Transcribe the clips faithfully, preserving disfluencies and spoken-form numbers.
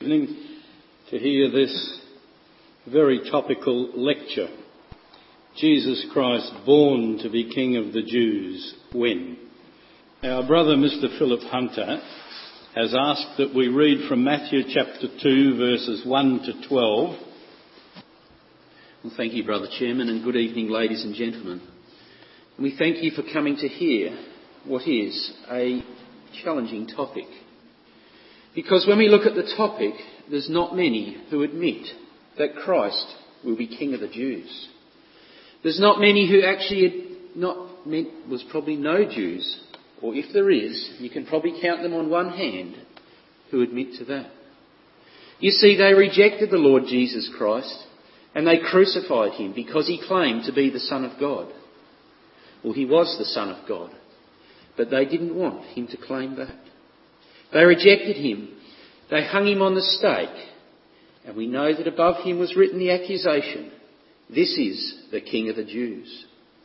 evening to hear this very topical lecture. Jesus Christ born to be King of the Jews, when? Our brother Mister Philip Hunter has asked that we read from Matthew chapter two verses one to twelve. Well, thank you, Brother Chairman, and good evening, ladies and gentlemen. We thank you for coming to hear what is a challenging topic. Because when we look at the topic, there's not many who admit that Christ will be King of the Jews. There's not many who actually not meant was probably no Jews, or if there is, you can probably count them on one hand who admit to that. You see, they rejected the Lord Jesus Christ and they crucified him because he claimed to be the Son of God. Well, he was the Son of God, but they didn't want him to claim that. They rejected him. They hung him on the stake. And we know that above him was written the accusation, "This is the King of the Jews."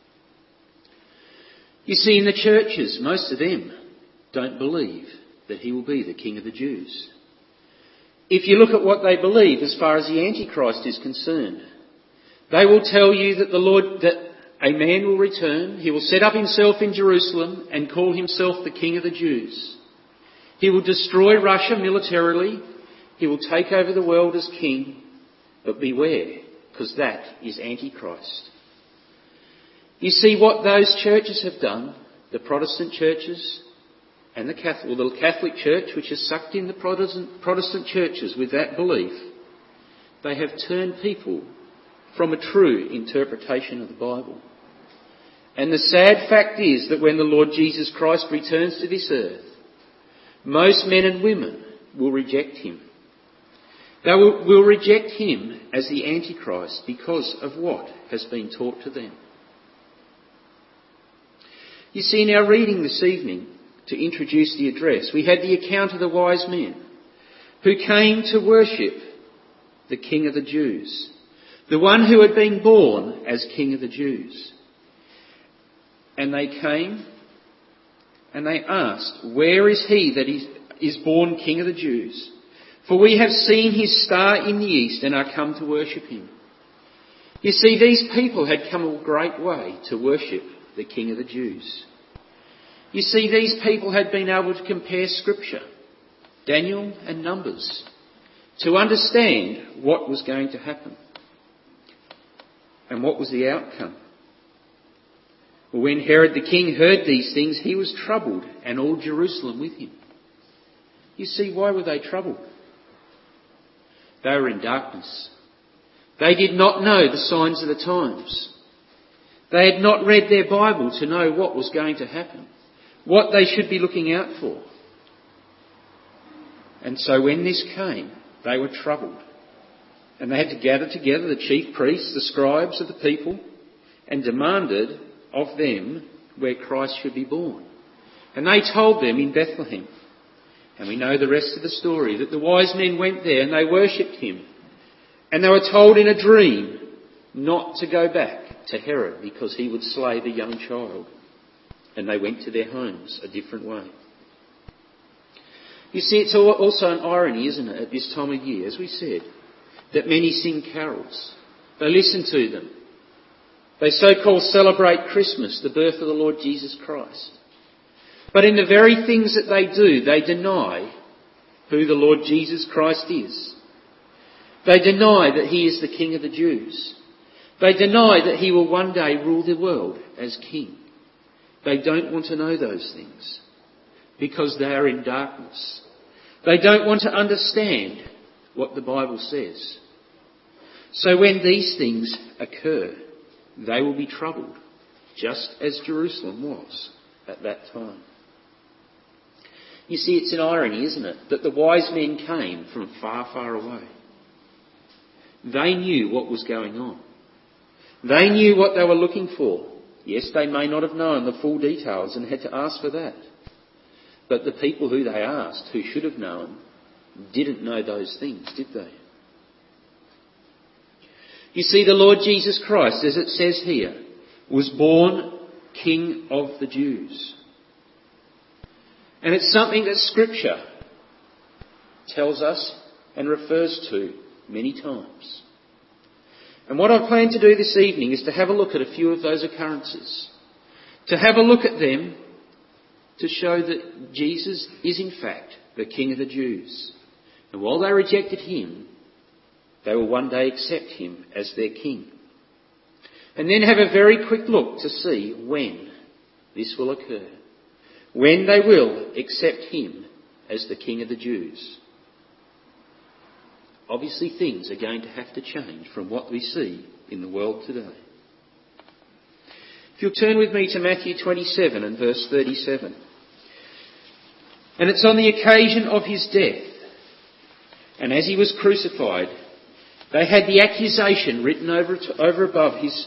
You see, in the churches, most of them don't believe that he will be the King of the Jews. If you look at what they believe as far as the Antichrist is concerned, they will tell you that the Lord, that a man will return, he will set up himself in Jerusalem and call himself the King of the Jews. He will destroy Russia militarily. He will take over the world as king. But beware, because that is Antichrist. You see what those churches have done, the Protestant churches and the Catholic, well, the Catholic Church, which has sucked in the Protestant, Protestant churches with that belief, they have turned people from a true interpretation of the Bible. And the sad fact is that when the Lord Jesus Christ returns to this earth, most men and women will reject him. They will, will reject him as the Antichrist because of what has been taught to them. You see, in our reading this evening, to introduce the address, we had the account of the wise men who came to worship the King of the Jews, the one who had been born as King of the Jews. And they came and they asked, "Where is he that is, is born King of the Jews? For we have seen his star in the east and are come to worship him." You see, these people had come a great way to worship the King of the Jews. You see, these people had been able to compare Scripture, Daniel and Numbers, to understand what was going to happen and what was the outcome. Well, when Herod the king heard these things, he was troubled, and all Jerusalem with him. You see, why were they troubled? They were in darkness. They did not know the signs of the times. They had not read their Bible to know what was going to happen, what they should be looking out for. And so when this came, they were troubled. And they had to gather together the chief priests, the scribes of the people, and demanded of them where Christ should be born. And they told them in Bethlehem. And we know the rest of the story, that the wise men went there and they worshipped him. And they were told in a dream not to go back to Herod because he would slay the young child. And they went to their homes a different way. You see, it's also an irony, isn't it, at this time of year, as we said, that many sing carols. They listen to them. They so-called celebrate Christmas, the birth of the Lord Jesus Christ. But in the very things that they do, they deny who the Lord Jesus Christ is. They deny that he is the King of the Jews. They deny that he will one day rule the world as king. They don't want to know those things because they are in darkness. They don't want to understand what the Bible says. So when these things occur, they will be troubled, just as Jerusalem was at that time. You see, it's an irony, isn't it, that the wise men came from far, far away. They knew what was going on. They knew what they were looking for. Yes, they may not have known the full details and had to ask for that. But the people who they asked, who should have known, didn't know those things, did they? You see, the Lord Jesus Christ, as it says here, was born King of the Jews. And it's something that Scripture tells us and refers to many times. And what I plan to do this evening is to have a look at a few of those occurrences. To have a look at them to show that Jesus is in fact the King of the Jews. And while they rejected him, they will one day accept him as their King. And then have a very quick look to see when this will occur. When they will accept him as the King of the Jews. Obviously things are going to have to change from what we see in the world today. If you'll turn with me to Matthew twenty-seven and verse thirty-seven. And it's on the occasion of his death. And as he was crucified, they had the accusation written over, over above his,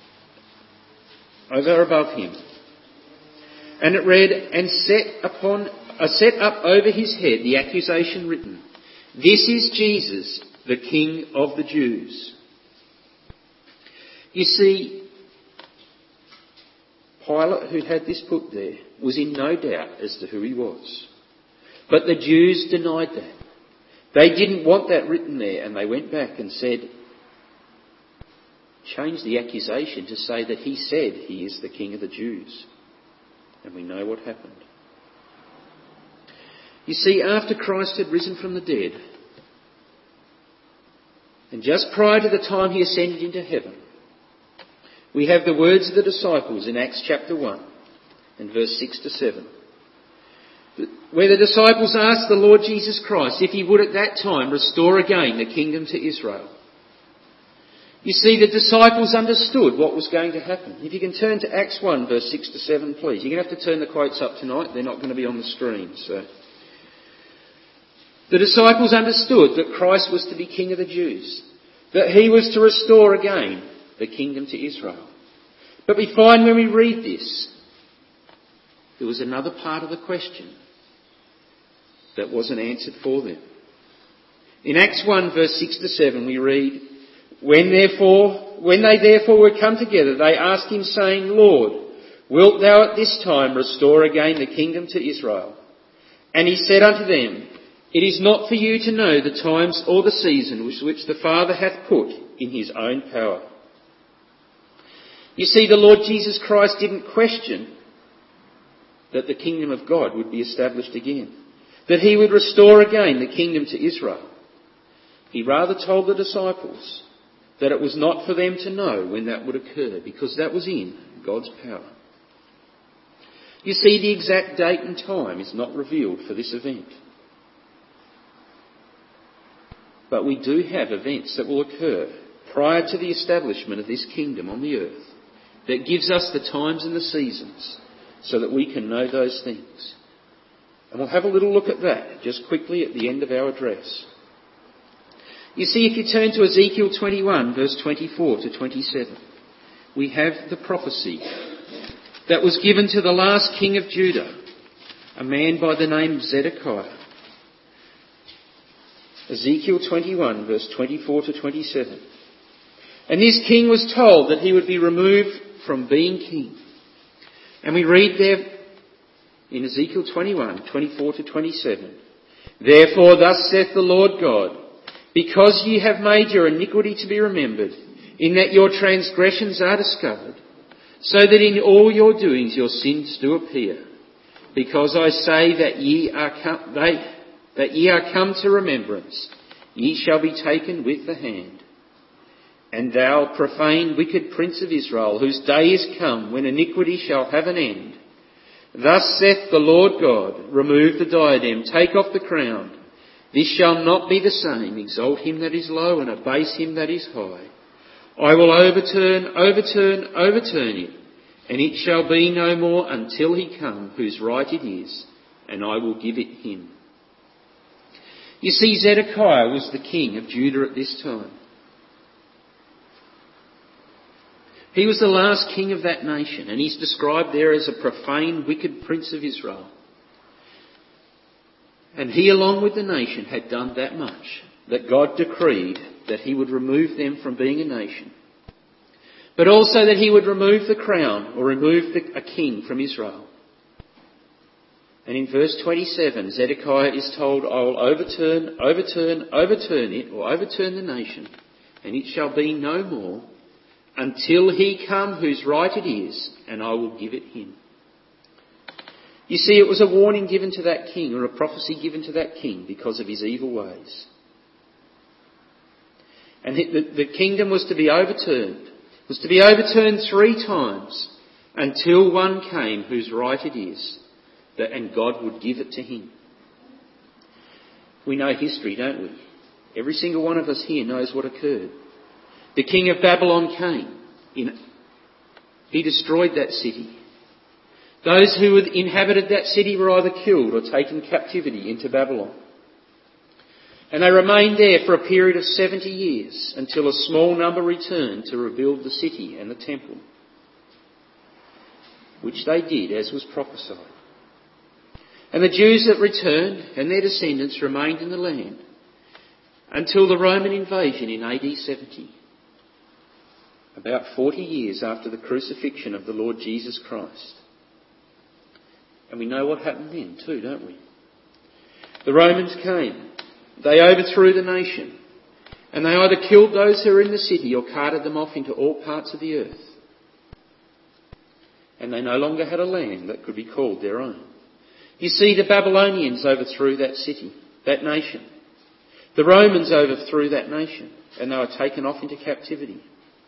over above him. And it read, and set upon, uh, set up over his head the accusation written, "This is Jesus, the King of the Jews." You see, Pilate, who had this put there, was in no doubt as to who he was. But the Jews denied that. They didn't want that written there, and they went back and said, changed the accusation to say that he said he is the King of the Jews. And we know what happened. You see, after Christ had risen from the dead, and just prior to the time he ascended into heaven, we have the words of the disciples in Acts chapter one and verse six to seven. Where the disciples asked the Lord Jesus Christ if he would at that time restore again the kingdom to Israel. You see, the disciples understood what was going to happen. If you can turn to Acts one, verse six to seven, please. You're going to have to turn the quotes up tonight. They're not going to be on the screen. So, the disciples understood that Christ was to be King of the Jews, that he was to restore again the kingdom to Israel. But we find when we read this, there was another part of the question that wasn't answered for them. In Acts one, verse six to seven, we read, When therefore, when they therefore were come together, they asked him, saying, Lord, wilt thou at this time restore again the kingdom to Israel? And he said unto them, It is not for you to know the times or the season which, which the Father hath put in his own power. You see, the Lord Jesus Christ didn't question that the kingdom of God would be established again, that he would restore again the kingdom to Israel. He rather told the disciples that it was not for them to know when that would occur, because that was in God's power. You see, the exact date and time is not revealed for this event. But we do have events that will occur prior to the establishment of this kingdom on the earth that gives us the times and the seasons so that we can know those things. And we'll have a little look at that just quickly at the end of our address. You see, if you turn to Ezekiel twenty-one, verse twenty-four to twenty-seven, we have the prophecy that was given to the last king of Judah, a man by the name of Zedekiah. Ezekiel twenty-one, verse twenty-four to twenty-seven. And this king was told that he would be removed from being king. And we read there in Ezekiel twenty-one, twenty-four to twenty-seven, Therefore thus saith the Lord God, Because ye have made your iniquity to be remembered, in that your transgressions are discovered, so that in all your doings your sins do appear, because I say that ye are come, they, that ye are come to remembrance, ye shall be taken with the hand. And thou, profane, wicked prince of Israel, whose day is come when iniquity shall have an end, thus saith the Lord God, Remove the diadem, take off the crown. This shall not be the same. Exalt him that is low and abase him that is high. I will overturn, overturn, overturn it, and it shall be no more until he come whose right it is, and I will give it him. You see, Zedekiah was the king of Judah at this time. He was the last king of that nation, and he's described there as a profane, wicked prince of Israel. And he, along with the nation, had done that much, that God decreed that he would remove them from being a nation, but also that he would remove the crown, or remove the, a king from Israel. And in verse twenty-seven, Zedekiah is told, I will overturn, overturn, overturn it, or overturn the nation, and it shall be no more, until he come whose right it is, and I will give it him. You see, it was a warning given to that king, or a prophecy given to that king, because of his evil ways. And the, the kingdom was to be overturned, was to be overturned three times, until one came whose right it is, that, and God would give it to him. We know history, don't we? Every single one of us here knows what occurred. The king of Babylon came. In, he destroyed that city. Those who inhabited that city were either killed or taken captivity into Babylon. And they remained there for a period of seventy years until a small number returned to rebuild the city and the temple, which they did as was prophesied. And the Jews that returned and their descendants remained in the land until the Roman invasion in A D seventy, about forty years after the crucifixion of the Lord Jesus Christ. And we know what happened then too, don't we? The Romans came, they overthrew the nation, and they either killed those who were in the city or carted them off into all parts of the earth. And they no longer had a land that could be called their own. You see, the Babylonians overthrew that city, that nation. The Romans overthrew that nation, and they were taken off into captivity.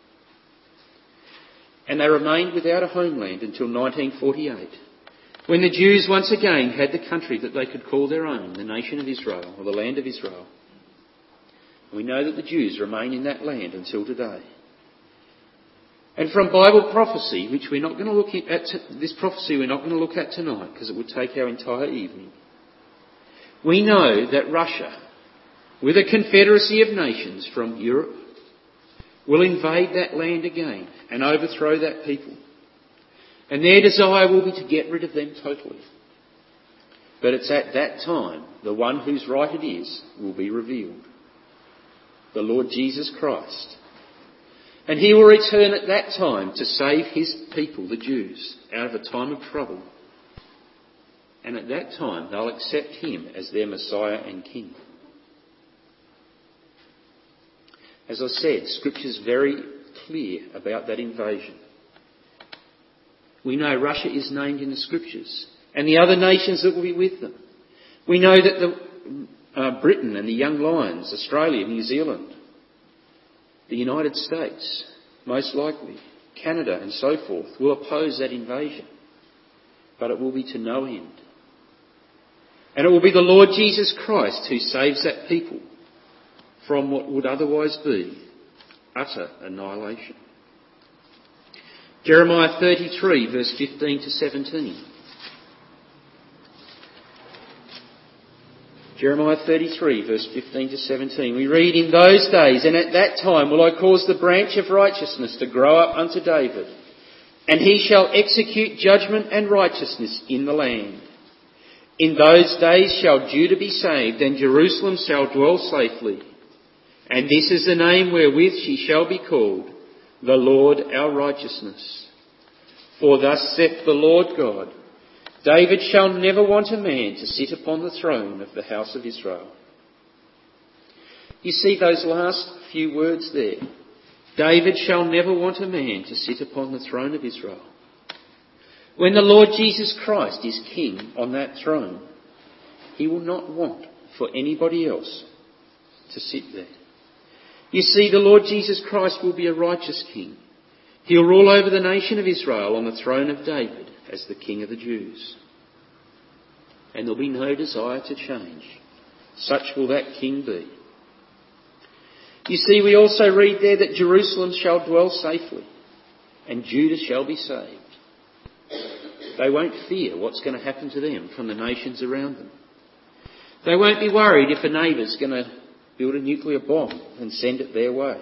And they remained without a homeland until nineteen forty-eight, when the Jews once again had the country that they could call their own, the nation of Israel, or the land of Israel. And we know that the Jews remain in that land until today. And from Bible prophecy, which we're not going to look at, this prophecy we're not going to look at tonight because it would take our entire evening, we know that Russia, with a confederacy of nations from Europe, will invade that land again and overthrow that people. And their desire will be to get rid of them totally. But it's at that time the one whose right it is will be revealed, the Lord Jesus Christ. And he will return at that time to save his people, the Jews, out of a time of trouble. And at that time they'll accept him as their Messiah and King. As I said, Scripture's very clear about that invasion. We know Russia is named in the Scriptures, and the other nations that will be with them. We know that the, uh, Britain and the Young Lions, Australia, New Zealand, the United States, most likely, Canada and so forth, will oppose that invasion. But it will be to no end. And it will be the Lord Jesus Christ who saves that people from what would otherwise be utter annihilation. Jeremiah thirty-three, verse fifteen to seventeen. Jeremiah thirty-three, verse fifteen to seventeen. We read, In those days, and at that time, will I cause the branch of righteousness to grow up unto David, and he shall execute judgment and righteousness in the land. In those days shall Judah be saved, and Jerusalem shall dwell safely. And this is the name wherewith she shall be called, the Lord our righteousness. For thus saith the Lord God, David shall never want a man to sit upon the throne of the house of Israel. You see those last few words there. David shall never want a man to sit upon the throne of Israel. When the Lord Jesus Christ is king on that throne, he will not want for anybody else to sit there. You see, the Lord Jesus Christ will be a righteous king. He'll rule over the nation of Israel on the throne of David as the King of the Jews. And there'll be no desire to change. Such will that king be. You see, we also read there that Jerusalem shall dwell safely and Judah shall be saved. They won't fear what's going to happen to them from the nations around them. They won't be worried if a neighbour's going to build a nuclear bomb and send it their way.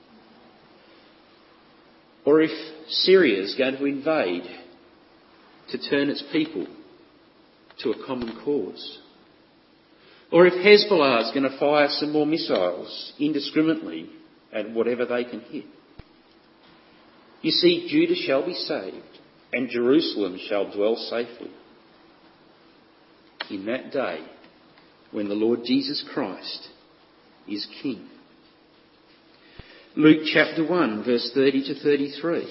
Or if Syria's going to invade to turn its people to a common cause. Or if Hezbollah is going to fire some more missiles indiscriminately at whatever they can hit. You see, Judah shall be saved and Jerusalem shall dwell safely. in that day when the Lord Jesus Christ is King. Luke chapter one, verse thirty to thirty-three.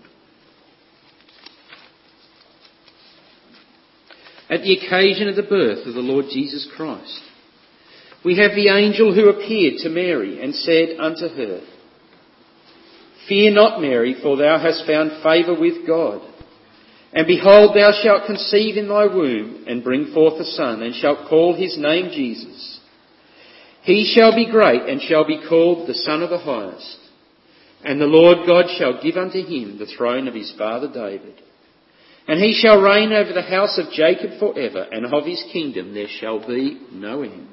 At the occasion of the birth of the Lord Jesus Christ, we have the angel who appeared to Mary and said unto her, Fear not, Mary, for thou hast found favour with God. And behold, thou shalt conceive in thy womb, and bring forth a son, and shalt call his name Jesus. He shall be great, and shall be called the Son of the Highest. And the Lord God shall give unto him the throne of his father David. And he shall reign over the house of Jacob for ever, and of his kingdom there shall be no end.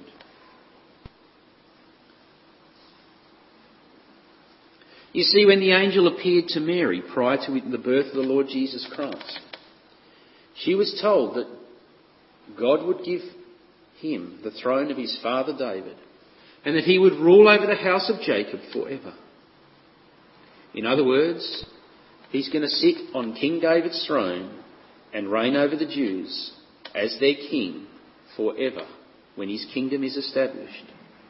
You see, when the angel appeared to Mary prior to the birth of the Lord Jesus Christ, she was told that God would give him the throne of his father David, and that he would rule over the house of Jacob forever. In other words, he's going to sit on King David's throne and reign over the Jews as their king forever when his kingdom is established.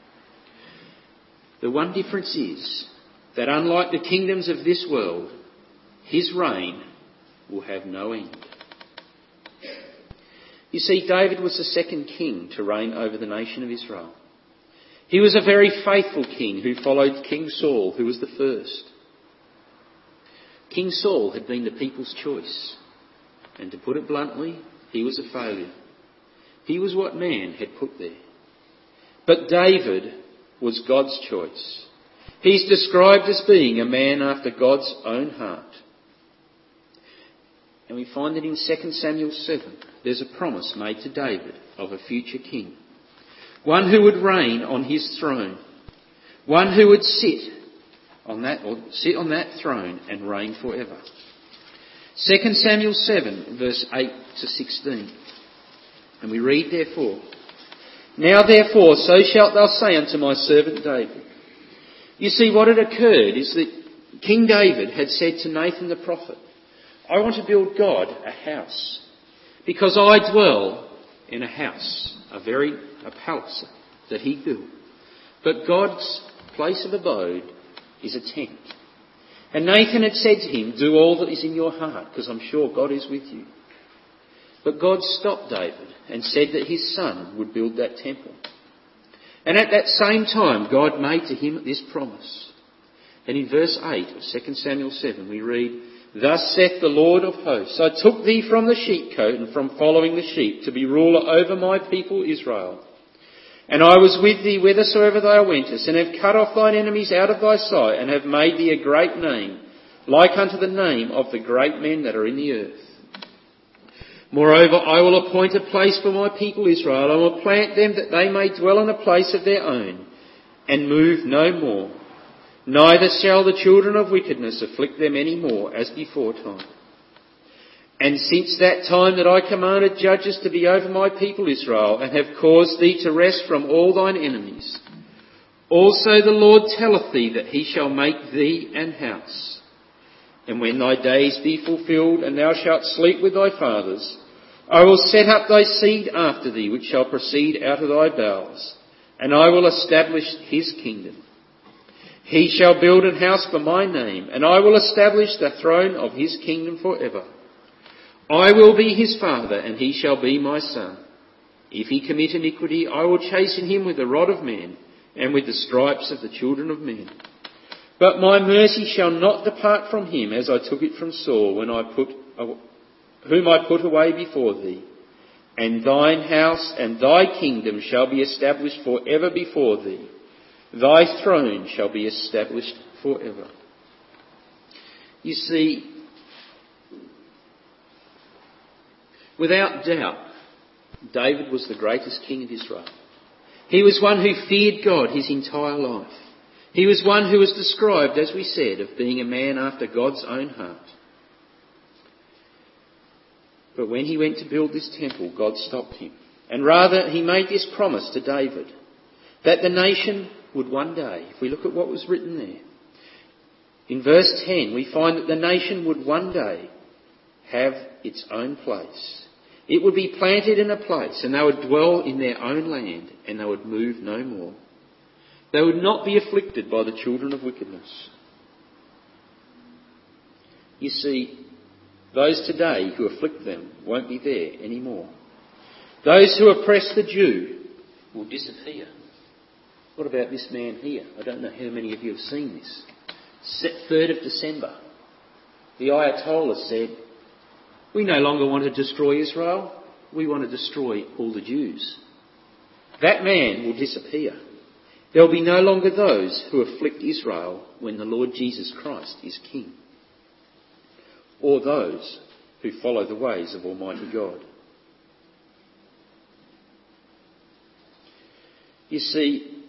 The one difference is that unlike the kingdoms of this world, his reign will have no end. You see, David was the second king to reign over the nation of Israel. He was a very faithful king who followed King Saul, who was the first. King Saul had been the people's choice, and to put it bluntly, he was a failure. He was what man had put there. But David was God's choice. He's described as being a man after God's own heart. And we find that in Second Samuel seven, there's a promise made to David of a future king. One who would reign on his throne. One who would sit on that, or sit on that throne and reign forever. Second Samuel seven, verse eight to sixteen. And we read, therefore, Now therefore, so shalt thou say unto my servant David. You see, what had occurred is that King David had said to Nathan the prophet, I want to build God a house, because I dwell in a house, a very a palace that he built. But God's place of abode is a tent. And Nathan had said to him, do all that is in your heart, because I'm sure God is with you. But God stopped David and said that his son would build that temple. And at that same time, God made to him this promise. And in verse eight of Second Samuel seven, we read, Thus saith the Lord of hosts, I took thee from the sheepcote and from following the sheep to be ruler over my people Israel. And I was with thee whithersoever thou wentest, and have cut off thine enemies out of thy sight, and have made thee a great name, like unto the name of the great men that are in the earth. Moreover, I will appoint a place for my people Israel. I will plant them that they may dwell in a place of their own, and move no more. Neither shall the children of wickedness afflict them any more, as before time. And since that time that I commanded judges to be over my people Israel, and have caused thee to rest from all thine enemies, also the Lord telleth thee that he shall make thee an house. And when thy days be fulfilled, and thou shalt sleep with thy fathers, I will set up thy seed after thee, which shall proceed out of thy bowels, and I will establish his kingdom. He shall build an house for my name, and I will establish the throne of his kingdom forever. I will be his father, and he shall be my son. If he commit iniquity, I will chasten him with the rod of men, and with the stripes of the children of men. But my mercy shall not depart from him, as I took it from Saul, when I put, whom I put away before thee. And thine house and thy kingdom shall be established for ever before thee. Thy throne shall be established forever. You see, without doubt, David was the greatest king of Israel. He was one who feared God his entire life. He was one who was described, as we said, of being a man after God's own heart. But when he went to build this temple, God stopped him. And rather, he made this promise to David, that the nation would one day, if we look at what was written there, in verse ten, we find that the nation would one day have its own place. It would be planted in a place, and they would dwell in their own land, and they would move no more. They would not be afflicted by the children of wickedness. You see, those today who afflict them won't be there anymore. Those who oppress the Jew will disappear. What about this man here? I don't know how many of you have seen this. third of December, the Ayatollah said, we no longer want to destroy Israel, we want to destroy all the Jews. That man will disappear. There will be no longer those who afflict Israel when the Lord Jesus Christ is King, or those who follow the ways of Almighty God. You see,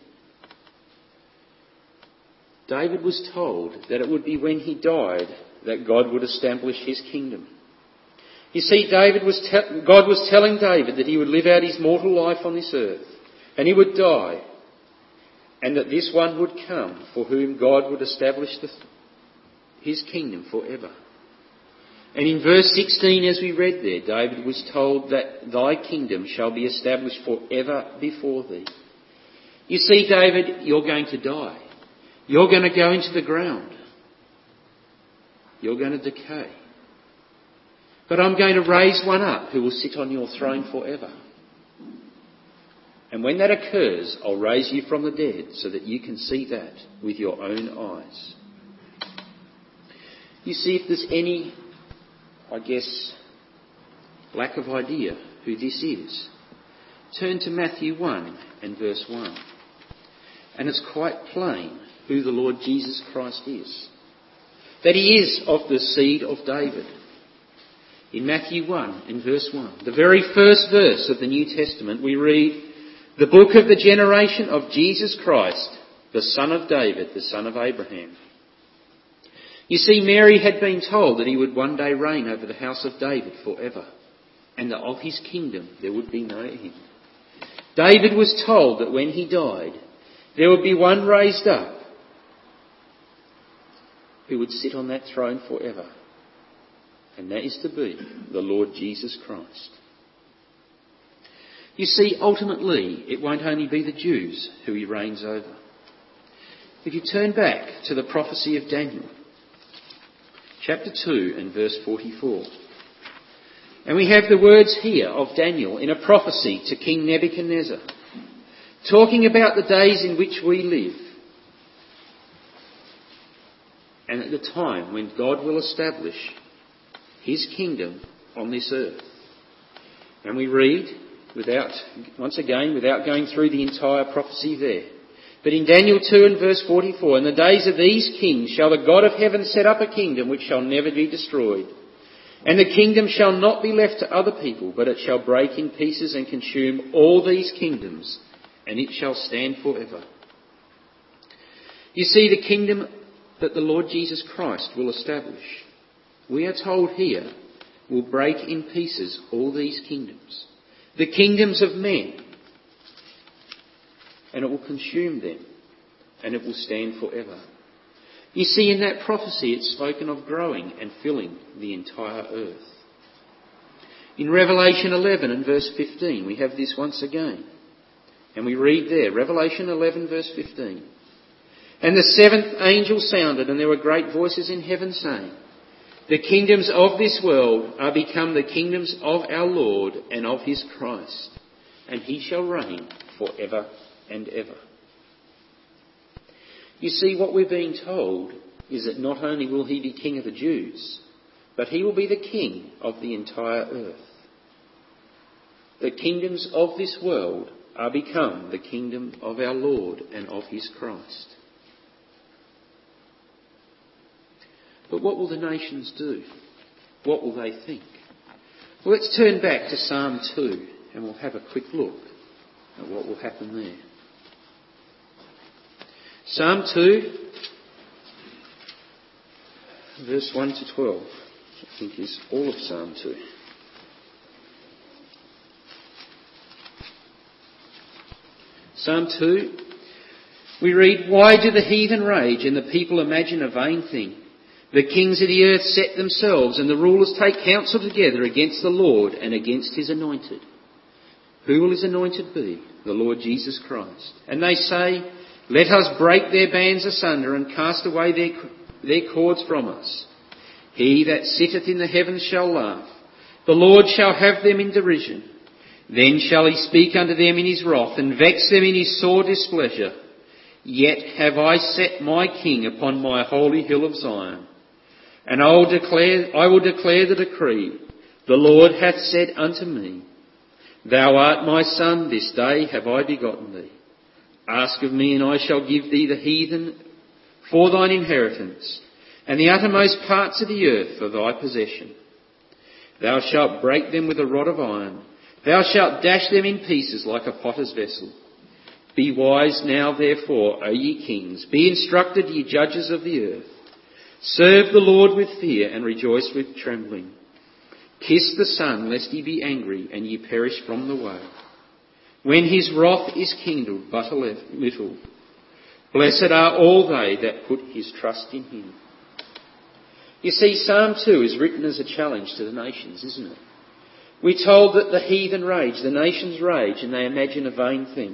David was told that it would be when he died that God would establish his kingdom. You see, David was te- God was telling David that he would live out his mortal life on this earth, and he would die, and that this one would come for whom God would establish the, his kingdom forever. And in verse sixteen, as we read there, David was told that thy kingdom shall be established forever before thee. You see, David, you're going to die. You're going to go into the ground. You're going to decay. But I'm going to raise one up who will sit on your throne forever. And when that occurs, I'll raise you from the dead so that you can see that with your own eyes. You see, if there's any, I guess, lack of idea who this is, turn to Matthew one and verse one. And it's quite plain who the Lord Jesus Christ is. That he is of the seed of David. In Matthew one and verse one, the very first verse of the New Testament, we read, the book of the generation of Jesus Christ, the son of David, the son of Abraham. You see, Mary had been told that he would one day reign over the house of David forever, and that of his kingdom there would be no end. David was told that when he died, there would be one raised up who would sit on that throne forever. And that is to be the Lord Jesus Christ. You see, ultimately, it won't only be the Jews who he reigns over. If you turn back to the prophecy of Daniel, chapter two and verse forty-four. And we have the words here of Daniel in a prophecy to King Nebuchadnezzar, talking about the days in which we live, and at the time when God will establish his kingdom on this earth. And we read, without, once again, without going through the entire prophecy there, but in Daniel two and verse forty-four, in the days of these kings shall the God of heaven set up a kingdom which shall never be destroyed. And the kingdom shall not be left to other people, but it shall break in pieces and consume all these kingdoms, and it shall stand forever. You see, the kingdom that the Lord Jesus Christ will establish, we are told here, will break in pieces all these kingdoms. The kingdoms of men. And it will consume them. And it will stand forever. You see, in that prophecy it's spoken of growing and filling the entire earth. In Revelation eleven and verse fifteen, we have this once again. And we read there, Revelation eleven verse fifteen. And the seventh angel sounded, and there were great voices in heaven saying, the kingdoms of this world are become the kingdoms of our Lord and of his Christ, and he shall reign forever and ever. You see, what we're being told is that not only will he be king of the Jews, but he will be the king of the entire earth. The kingdoms of this world are become the kingdom of our Lord and of his Christ. But what will the nations do? What will they think? Well, let's turn back to Psalm two and we'll have a quick look at what will happen there. Psalm two, verse one to twelve, I think is all of Psalm two. Psalm two, we read, why do the heathen rage and the people imagine a vain thing? The kings of the earth set themselves, and the rulers take counsel together against the Lord and against his anointed. Who will his anointed be? The Lord Jesus Christ. And they say, let us break their bands asunder and cast away their, their cords from us. He that sitteth in the heavens shall laugh. The Lord shall have them in derision. Then shall he speak unto them in his wrath, and vex them in his sore displeasure. Yet have I set my King upon my holy hill of Zion. And I will declare, I will declare the decree. The Lord hath said unto me, Thou art my son, this day have I begotten thee. Ask of me, and I shall give thee the heathen for thine inheritance, and the uttermost parts of the earth for thy possession. Thou shalt break them with a rod of iron. Thou shalt dash them in pieces like a potter's vessel. Be wise now, therefore, O ye kings. Be instructed, ye judges of the earth. Serve the Lord with fear and rejoice with trembling. Kiss the Son, lest he be angry and ye perish from the way, when his wrath is kindled but a little. Blessed are all they that put his trust in him. You see, Psalm two is written as a challenge to the nations, isn't it? We're told that the heathen rage, the nations rage, and they imagine a vain thing.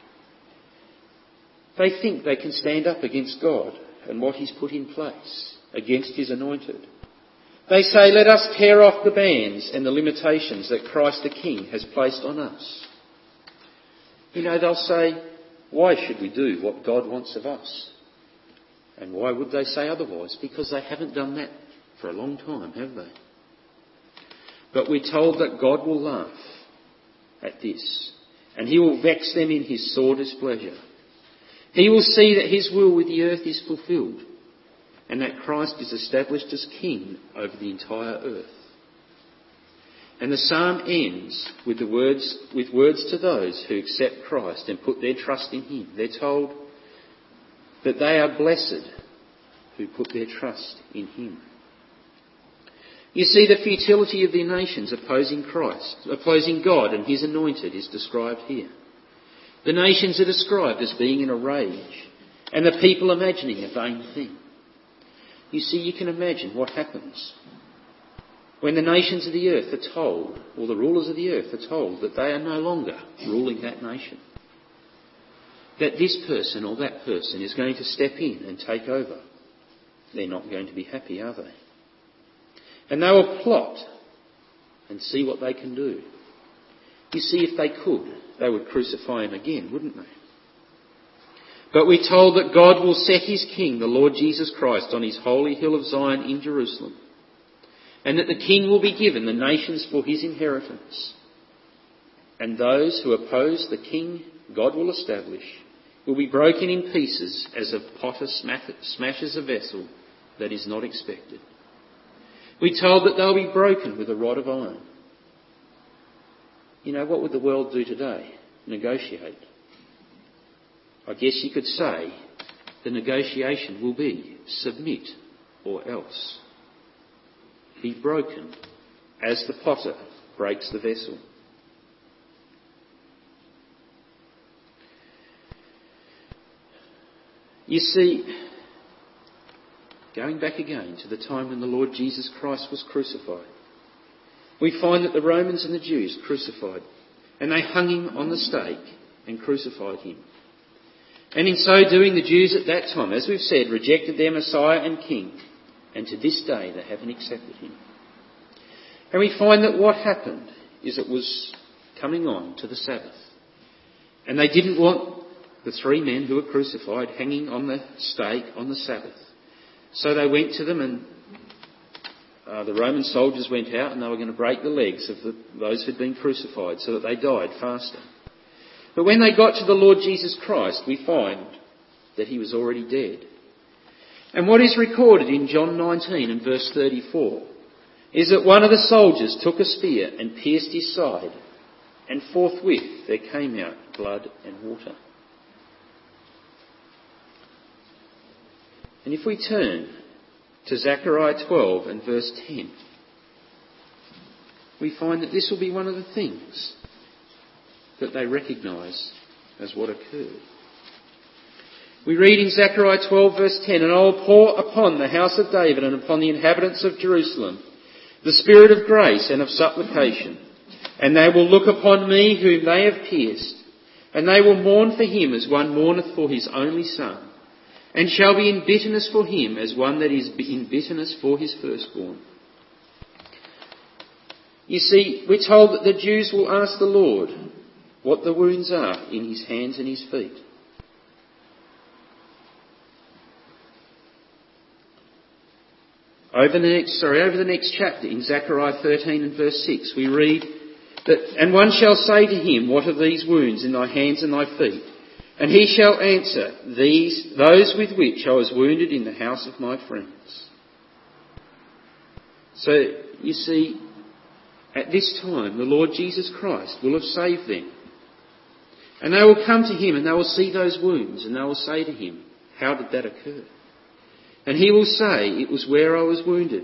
They think they can stand up against God and what he's put in place, against his anointed. They say, let us tear off the bands and the limitations that Christ the King has placed on us. You know, they'll say, why should we do what God wants of us? And why would they say otherwise? Because they haven't done that for a long time, have they? But we're told that God will laugh at this, and he will vex them in his sore displeasure. He will see that his will with the earth is fulfilled, and that Christ is established as King over the entire earth. And the psalm ends with the words, with words to those who accept Christ and put their trust in him. They're told that they are blessed who put their trust in him. You see, the futility of the nations opposing Christ, opposing God and his anointed is described here. The nations are described as being in a rage, and the people imagining a vain thing. You see, you can imagine what happens when the nations of the earth are told, or the rulers of the earth are told, that they are no longer ruling that nation. That this person or that person is going to step in and take over. They're not going to be happy, are they? And they will plot and see what they can do. You see, if they could, they would crucify him again, wouldn't they? But we're told that God will set his King, the Lord Jesus Christ, on his holy hill of Zion in Jerusalem, and that the King will be given the nations for his inheritance. And those who oppose the King God will establish will be broken in pieces as a potter smashes a vessel that is not expected. We're told that they'll be broken with a rod of iron. You know, what would the world do today? Negotiate. I guess you could say the negotiation will be submit or else. Be broken as the potter breaks the vessel. You see, going back again to the time when the Lord Jesus Christ was crucified, we find that the Romans and the Jews crucified, and they hung him on the stake and crucified him. And in so doing, the Jews at that time, as we've said, rejected their Messiah and King, and to this day they haven't accepted him. And we find that what happened is it was coming on to the Sabbath, and they didn't want the three men who were crucified hanging on the stake on the Sabbath. So they went to them, and uh, the Roman soldiers went out and they were going to break the legs of the, those who'd been crucified so that they died faster. But when they got to the Lord Jesus Christ, we find that he was already dead. And what is recorded in John nineteen and verse thirty-four is that one of the soldiers took a spear and pierced his side, and forthwith there came out blood and water. And if we turn to Zechariah twelve and verse ten, we find that this will be one of the things that they recognise as what occurred. We read in Zechariah twelve verse ten, "And I will pour upon the house of David and upon the inhabitants of Jerusalem the spirit of grace and of supplication. And they will look upon me whom they have pierced, and they will mourn for him as one mourneth for his only son, and shall be in bitterness for him as one that is in bitterness for his firstborn." You see, we're told that the Jews will ask the Lord what the wounds are in his hands and his feet. Over the next, sorry, over the next chapter in Zechariah thirteen and verse six, we read that, "And one shall say to him, What are these wounds in thy hands and thy feet? And he shall answer, These, those with which I was wounded in the house of my friends." So, you see, at this time, the Lord Jesus Christ will have saved them. And they will come to him and they will see those wounds and they will say to him, "How did that occur?" And he will say, "It was where I was wounded,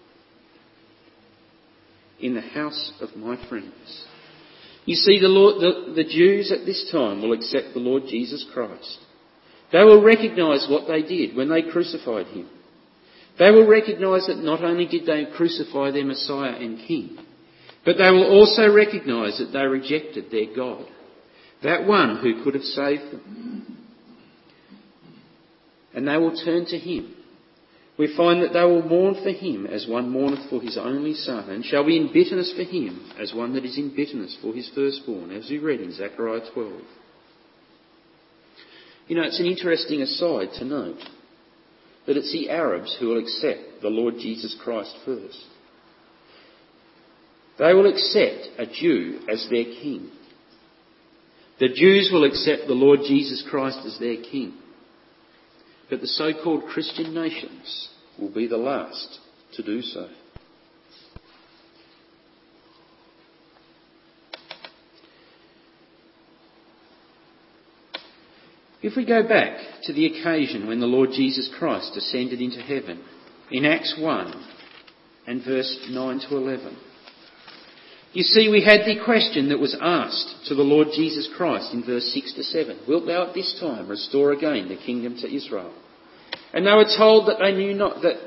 in the house of my friends." You see, the, Lord, the, the Jews at this time will accept the Lord Jesus Christ. They will recognise what they did when they crucified him. They will recognise that not only did they crucify their Messiah and King, but they will also recognise that they rejected their God, that one who could have saved them. And they will turn to him. We find that they will mourn for him as one mourneth for his only son, and shall be in bitterness for him as one that is in bitterness for his firstborn, as we read in Zechariah twelve. You know, it's an interesting aside to note that it's the Arabs who will accept the Lord Jesus Christ first. They will accept a Jew as their king. The Jews will accept the Lord Jesus Christ as their king. But the so-called Christian nations will be the last to do so. If we go back to the occasion when the Lord Jesus Christ ascended into heaven, in Acts one and verse nine to eleven, you see, we had the question that was asked to the Lord Jesus Christ in verse six to seven. "Wilt thou at this time restore again the kingdom to Israel?" And they were told that they knew not that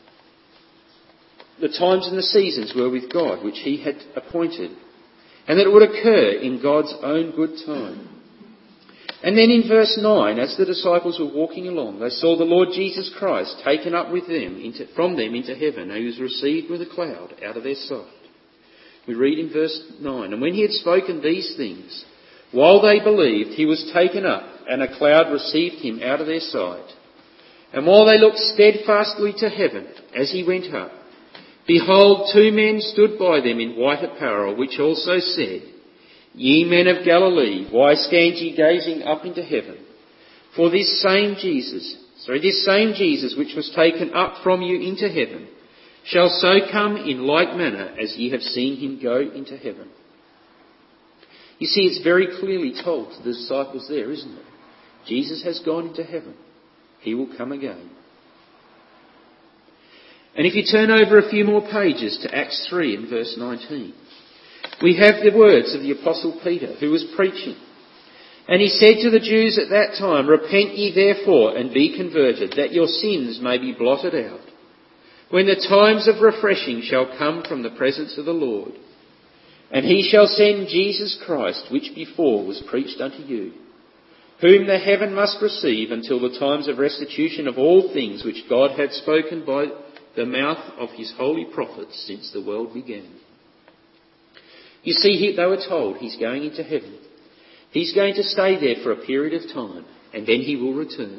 the times and the seasons were with God, which he had appointed, and that it would occur in God's own good time. And then in verse nine, as the disciples were walking along, they saw the Lord Jesus Christ taken up with them into, from them into heaven, and he was received with a cloud out of their sight. We read in verse nine, "And when he had spoken these things, while they believed, he was taken up, and a cloud received him out of their sight. And while they looked steadfastly to heaven as he went up, behold, two men stood by them in white apparel, which also said, Ye men of Galilee, why stand ye gazing up into heaven? For this same Jesus, sorry, this same Jesus which was taken up from you into heaven, shall so come in like manner as ye have seen him go into heaven." You see, it's very clearly told to the disciples there, isn't it? Jesus has gone into heaven. He will come again. And if you turn over a few more pages to Acts three and verse nineteen, we have the words of the Apostle Peter, who was preaching. "And he said to the Jews at that time, Repent ye therefore and be converted, that your sins may be blotted out, when the times of refreshing shall come from the presence of the Lord. And he shall send Jesus Christ, which before was preached unto you, whom the heaven must receive until the times of restitution of all things which God had spoken by the mouth of his holy prophets since the world began." You see, he, they were told he's going into heaven. He's going to stay there for a period of time, and then he will return.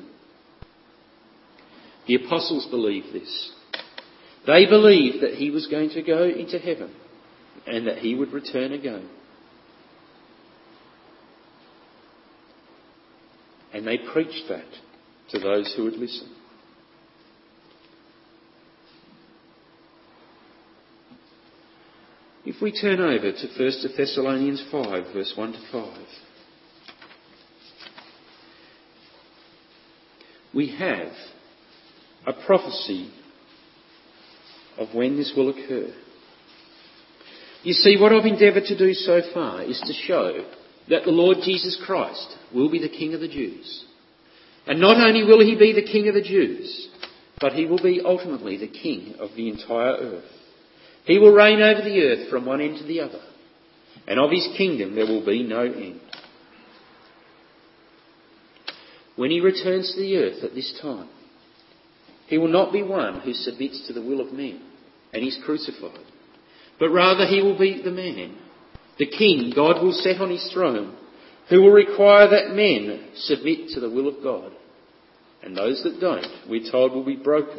The apostles believed this. They believed that he was going to go into heaven and that he would return again. And they preached that to those who would listen. If we turn over to First Thessalonians five, verse one to five, we have a prophecy of when this will occur. You see, what I've endeavoured to do so far is to show that the Lord Jesus Christ will be the King of the Jews. And not only will he be the King of the Jews, but he will be ultimately the King of the entire earth. He will reign over the earth from one end to the other, and of his kingdom there will be no end. When he returns to the earth at this time, he will not be one who submits to the will of men and is crucified, but rather he will be the man, the king God will set on his throne, who will require that men submit to the will of God. And those that don't, we're told, will be broken.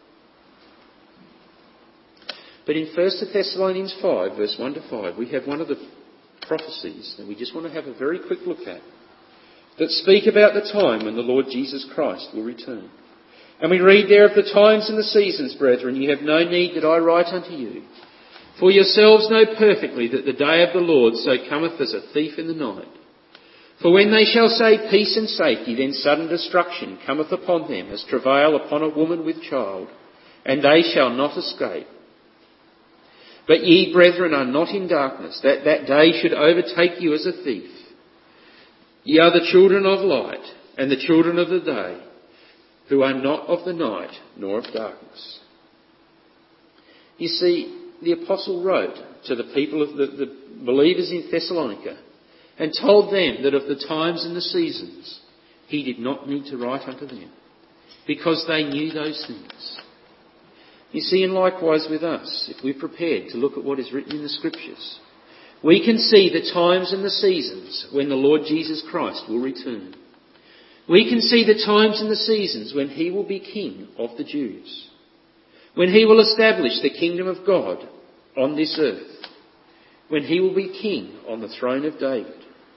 But in First Thessalonians five, verse one to five, we have one of the prophecies that we just want to have a very quick look at, that speak about the time when the Lord Jesus Christ will return. And we read there, of the times and the seasons, brethren, you have no need that I write unto you. For yourselves know perfectly that the day of the Lord so cometh as a thief in the night. For when they shall say peace and safety, then sudden destruction cometh upon them as travail upon a woman with child, and they shall not escape. But ye, brethren, are not in darkness, that that day should overtake you as a thief. Ye are the children of light, and the children of the day, who are not of the night, nor of darkness. You see, the apostle wrote to the people of the, the believers in Thessalonica, and told them that of the times and the seasons he did not need to write unto them, because they knew those things. You see, and likewise with us, if we're prepared to look at what is written in the Scriptures, we can see the times and the seasons when the Lord Jesus Christ will return. We can see the times and the seasons when he will be King of the Jews, when he will establish the kingdom of God on this earth, when he will be King on the throne of David.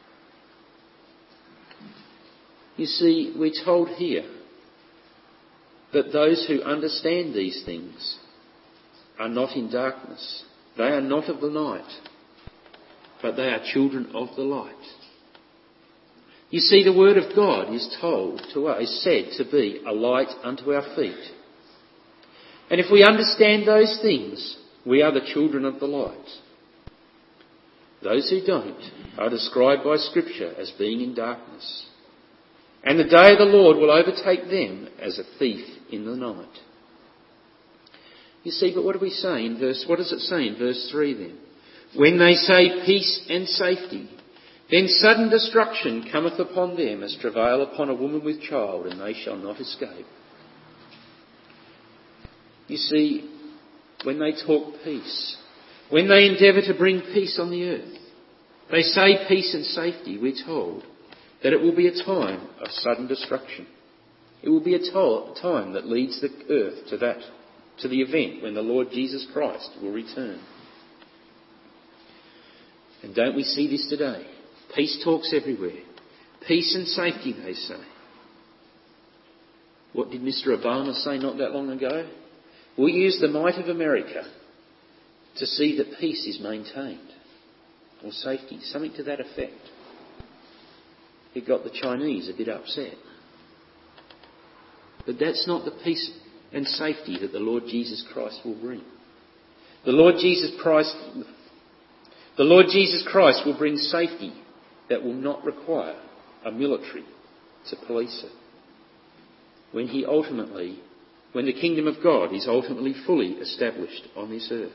You see, we're told here that those who understand these things are not in darkness. They are not of the night, but they are children of the light. You see, the Word of God is told to us, is said to be a light unto our feet. And if we understand those things, we are the children of the light. Those who don't are described by Scripture as being in darkness. And the day of the Lord will overtake them as a thief in the night. You see, but what do we say in verse, what does it say in verse three then? When they say peace and safety, then sudden destruction cometh upon them as travail upon a woman with child, and they shall not escape. You see, when they talk peace, when they endeavour to bring peace on the earth, they say peace and safety, we're told, that it will be a time of sudden destruction. It will be a to- time that leads the earth to that, to the event when the Lord Jesus Christ will return. And don't we see this today? Peace talks everywhere. Peace and safety, they say. What did Mister Obama say not that long ago? We'll use the might of America to see that peace is maintained, or safety, something to that effect. It got the Chinese a bit upset. But that's not the peace and safety that the Lord Jesus Christ will bring. The Lord Jesus Christ, the Lord Jesus Christ will bring safety that will not require a military to police it. When he ultimately, when the kingdom of God is ultimately fully established on this earth.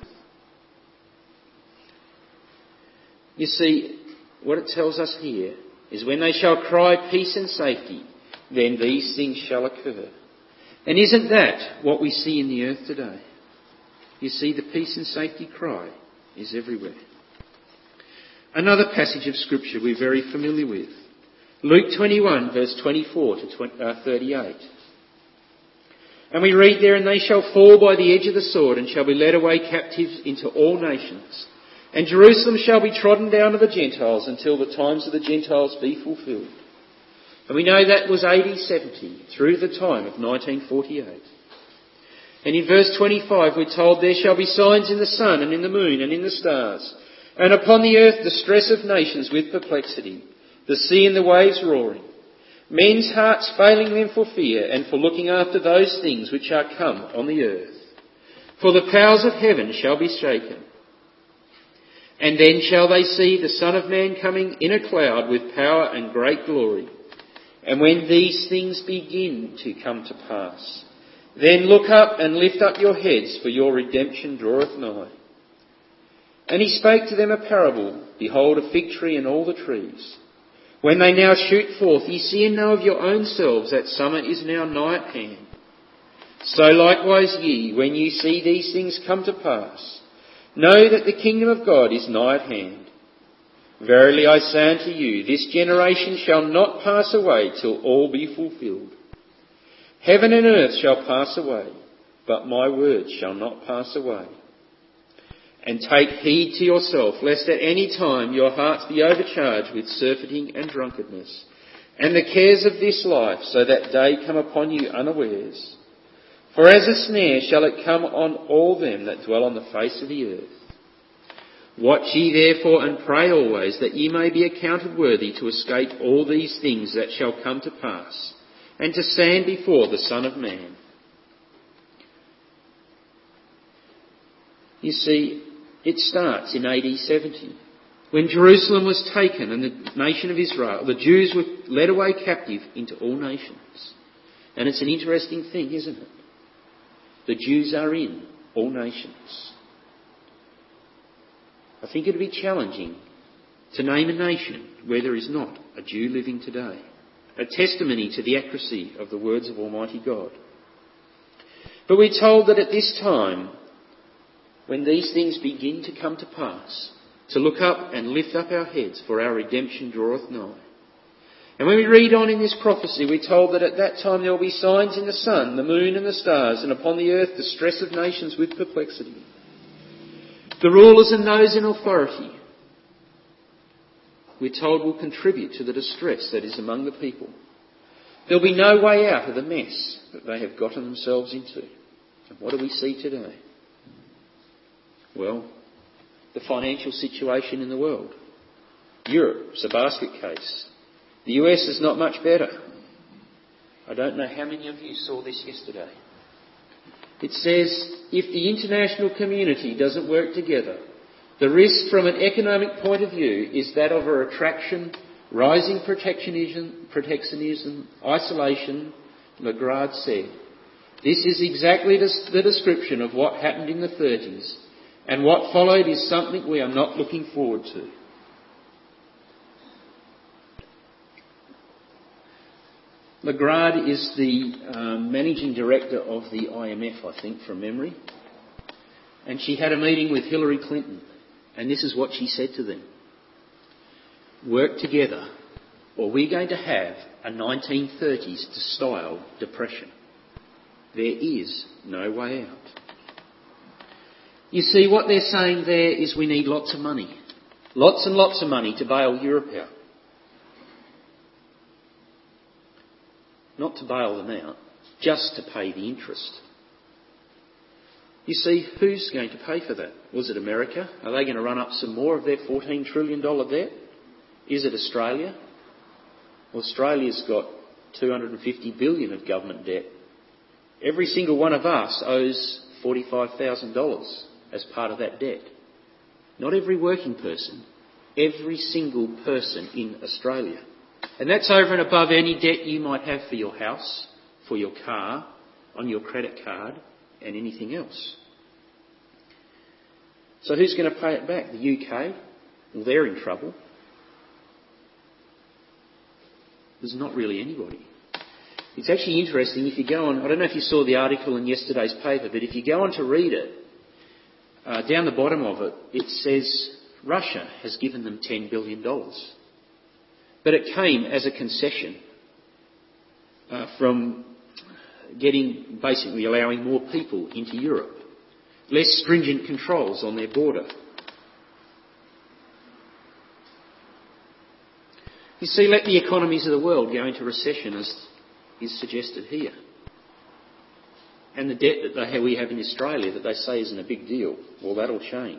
You see, what it tells us here is when they shall cry peace and safety, then these things shall occur. And isn't that what we see in the earth today? You see, the peace and safety cry is everywhere. Another passage of Scripture we're very familiar with. Luke twenty-one, verse twenty-four to thirty-eight. And we read there, and they shall fall by the edge of the sword, and shall be led away captives into all nations. And Jerusalem shall be trodden down of the Gentiles until the times of the Gentiles be fulfilled. And we know that was A D seventy, through the time of nineteen forty-eight. And in verse twenty-five we're told, there shall be signs in the sun and in the moon and in the stars, and upon the earth distress of nations with perplexity, the sea and the waves roaring, men's hearts failing them for fear and for looking after those things which are come on the earth. For the powers of heaven shall be shaken. And then shall they see the Son of Man coming in a cloud with power and great glory. And when these things begin to come to pass, then look up and lift up your heads, for your redemption draweth nigh. And he spake to them a parable. Behold, a fig tree and all the trees. When they now shoot forth, ye see and know of your own selves that summer is now nigh at hand. So likewise ye, when ye see these things come to pass, know that the kingdom of God is nigh at hand. Verily I say unto you, this generation shall not pass away till all be fulfilled. Heaven and earth shall pass away, but my words shall not pass away. And take heed to yourself, lest at any time your hearts be overcharged with surfeiting and drunkenness, and the cares of this life, so that day come upon you unawares. For as a snare shall it come on all them that dwell on the face of the earth. Watch ye therefore and pray always, that ye may be accounted worthy to escape all these things that shall come to pass, and to stand before the Son of Man. You see, it starts in A D seventy, when Jerusalem was taken and the nation of Israel, the Jews were led away captive into all nations. And it's an interesting thing, isn't it? The Jews are in all nations. I think it would be challenging to name a nation where there is not a Jew living today. A testimony to the accuracy of the words of Almighty God. But we're told that at this time, when these things begin to come to pass, to look up and lift up our heads, for our redemption draweth nigh. And when we read on in this prophecy, we're told that at that time there will be signs in the sun, the moon and the stars, and upon the earth the stress of nations with perplexity. The rulers and those in authority, we're told, will contribute to the distress that is among the people. There'll be no way out of the mess that they have gotten themselves into. And what do we see today? Well, the financial situation in the world. Europe's a basket case. The U S is not much better. I don't know how many of you saw this yesterday. It says, if the international community doesn't work together, the risk from an economic point of view is that of a retraction, rising protectionism, protectionism, isolation, Lagarde said. This is exactly the description of what happened in the thirties, and what followed is something we are not looking forward to. Lagarde is the um, managing director of the I M F, I think, from memory. And she had a meeting with Hillary Clinton. And this is what she said to them. Work together, or we're going to have a nineteen thirties style depression. There is no way out. You see, what they're saying there is we need lots of money. Lots and lots of money to bail Europe out. Not to bail them out, just to pay the interest. You see, who's going to pay for that? Was it America? Are they going to run up some more of their fourteen trillion dollars debt? Is it Australia? Well, Australia's got two hundred fifty billion dollars of government debt. Every single one of us owes forty-five thousand dollars as part of that debt. Not every working person, every single person in Australia. And that's over and above any debt you might have for your house, for your car, on your credit card, and anything else. So who's going to pay it back? The U K? Well, they're in trouble. There's not really anybody. It's actually interesting, if you go on, I don't know if you saw the article in yesterday's paper, but if you go on to read it, uh, down the bottom of it, it says Russia has given them ten billion dollars. But it came as a concession uh, from getting, basically allowing more people into Europe. Less stringent controls on their border. You see, let the economies of the world go into recession, as is suggested here. And the debt that they have, we have in Australia that they say isn't a big deal, well, that'll change.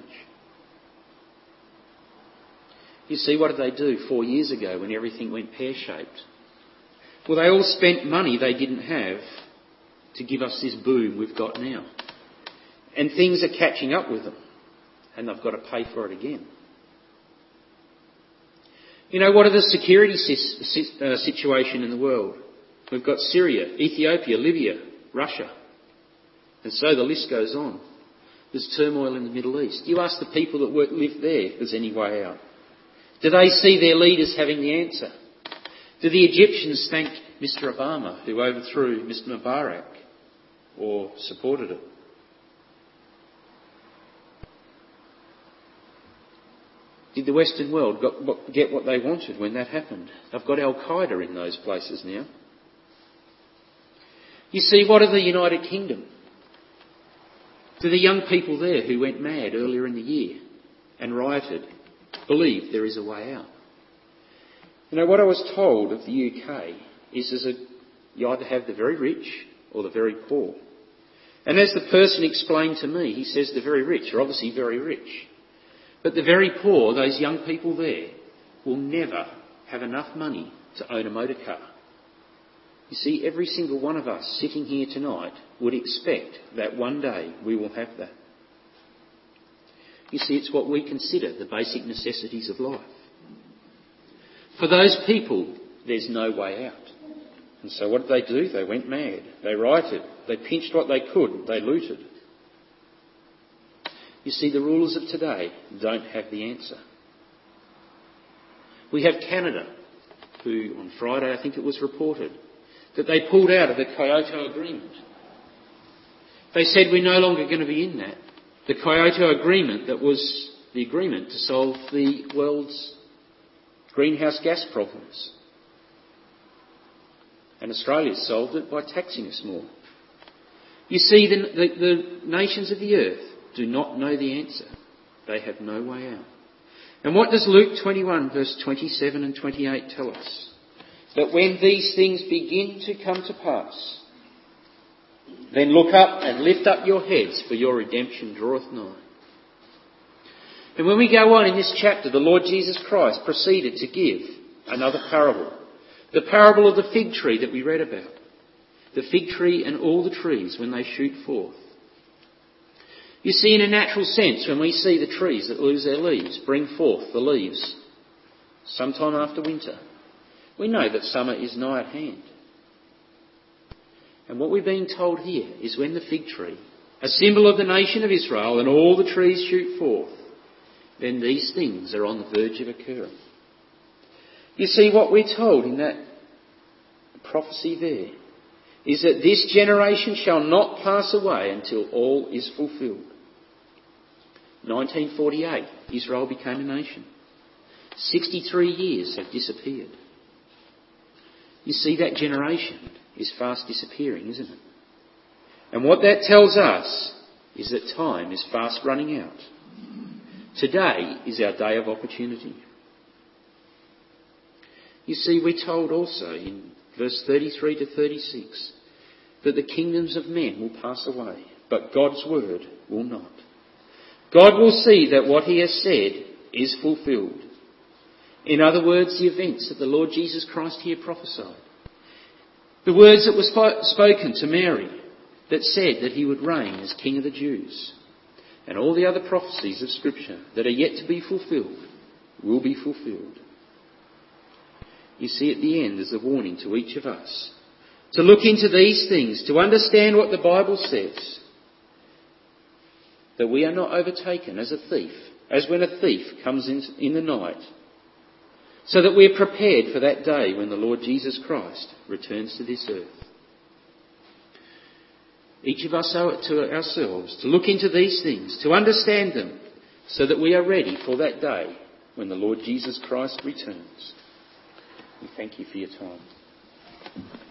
You see, what did they do four years ago when everything went pear-shaped? Well, they all spent money they didn't have to give us this boom we've got now. And things are catching up with them, and they've got to pay for it again. You know, what are the security si- uh, situation in the world? We've got Syria, Ethiopia, Libya, Russia. And so the list goes on. There's turmoil in the Middle East. You ask the people that work, live there if there's any way out. Do they see their leaders having the answer? Do the Egyptians thank Mister Obama, who overthrew Mister Mubarak or supported it? Did the Western world got, get what they wanted when that happened? They've got Al-Qaeda in those places now. You see, what of the United Kingdom? Do the young people there who went mad earlier in the year and rioted believe there is a way out? You know, what I was told of the U K is there's a, you either have the very rich or the very poor. And as the person explained to me, he says the very rich are obviously very rich. But the very poor, those young people there, will never have enough money to own a motor car. You see, every single one of us sitting here tonight would expect that one day we will have that. You see, it's what we consider the basic necessities of life. For those people, there's no way out. And so what did they do? They went mad. They rioted. They pinched what they could. They looted. You see, the rulers of today don't have the answer. We have Canada, who on Friday, I think it was reported, that they pulled out of the Kyoto Agreement. They said we're no longer going to be in that. The Kyoto Agreement, that was the agreement to solve the world's greenhouse gas problems. And Australia's solved it by taxing us more. You see, the, the, the nations of the earth do not know the answer. They have no way out. And what does Luke twenty-one verse twenty-seven and twenty-eight tell us? That when these things begin to come to pass, then look up and lift up your heads, for your redemption draweth nigh. And when we go on in this chapter, the Lord Jesus Christ proceeded to give another parable. The parable of the fig tree that we read about. The fig tree and all the trees when they shoot forth. You see, in a natural sense, when we see the trees that lose their leaves bring forth the leaves sometime after winter, we know that summer is nigh at hand. And what we're being told here is when the fig tree, a symbol of the nation of Israel, and all the trees shoot forth, then these things are on the verge of occurring. You see, what we're told in that prophecy there is that this generation shall not pass away until all is fulfilled. nineteen forty-eight, Israel became a nation. sixty-three years have disappeared. You see, that generation is fast disappearing, isn't it? And what that tells us is that time is fast running out. Today is our day of opportunity. You see, we're told also in verse thirty-three to thirty-six that the kingdoms of men will pass away, but God's word will not. God will see that what he has said is fulfilled. In other words, the events that the Lord Jesus Christ here prophesied. The words that were sp- spoken to Mary that said that he would reign as King of the Jews. And all the other prophecies of Scripture that are yet to be fulfilled will be fulfilled. You see, at the end, there's a warning to each of us to look into these things, to understand what the Bible says, that we are not overtaken as a thief, as when a thief comes in, in the night, so that we are prepared for that day when the Lord Jesus Christ returns to this earth. Each of us owe it to ourselves to look into these things, to understand them, so that we are ready for that day when the Lord Jesus Christ returns. We thank you for your time.